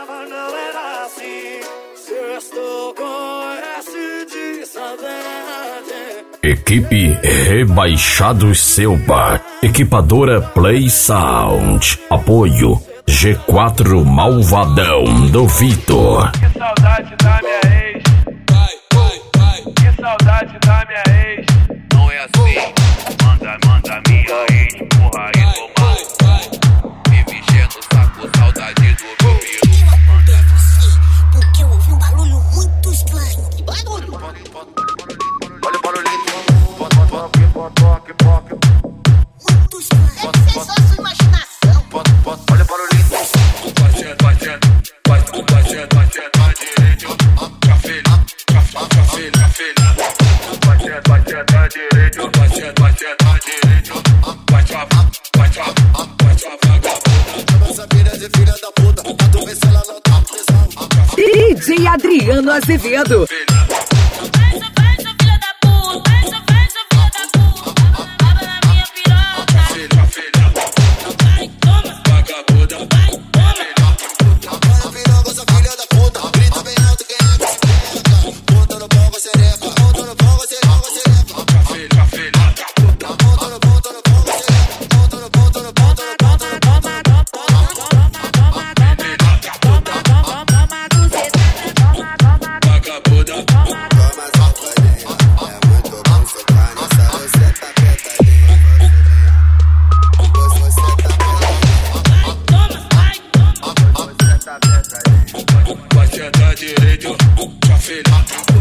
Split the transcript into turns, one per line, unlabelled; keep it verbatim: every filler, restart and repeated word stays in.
pensava não era assim. Se eu estou com S de saudade.
Equipe Rebaixados Selva. Equipadora Play Sound. Apoio G quatro Malvadão do Vitor.
Que saudade da minha ex. Que saudade da minha ex.
Não é assim. Manda, manda minha ex. Porra e tomar. Me mexer no saco, saudade do meu filho.
Porque eu ouvi um barulho muito estranho. Que barulho?
Olha o barulhinho.
Muito estranho. Deve ser só sua imaginação.
Olha o barulhinho. Batendo, batendo, batendo, batendo, batendo à direita. Café, café, café, café. Batendo, batendo à direita. Batendo, batendo à direita. Bate a, bate a, bate a vagabunda.
Essa filha de filha da puta. Pra tu ver se ela não tá pressão.
D J Adriano Azevedo.
Batendo à direita, café.